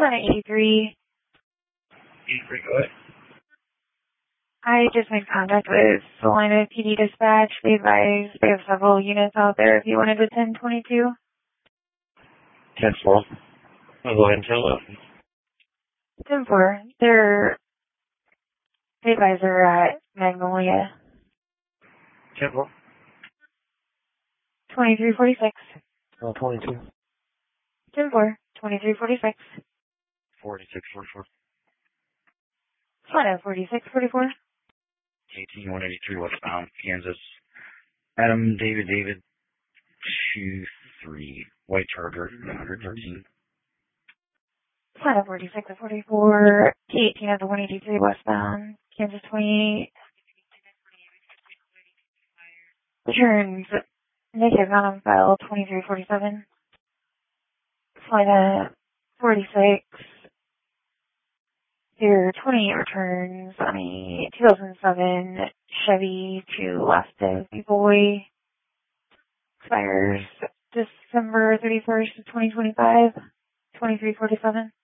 Flight 83. 83, go ahead. I just made contact with Salina PD Dispatch. They advised they have several units out there if you wanted to 1022. 10-4. I'll go ahead and tell them. 10-4. They advise they're at Magnolia. 10-4. 2346. 22. 10-4. 2346. 4644. Salina 4644. 18183 westbound, Kansas. Adam, David, 23. White Charger, 113. Salina 4644. T18 of the 183 westbound, Kansas 28. Returns negative not on file 2347. Salina 46. There are 28 returns on a 2007 Chevy to left of B-Boy. Expires December 31st of 2025, 2347.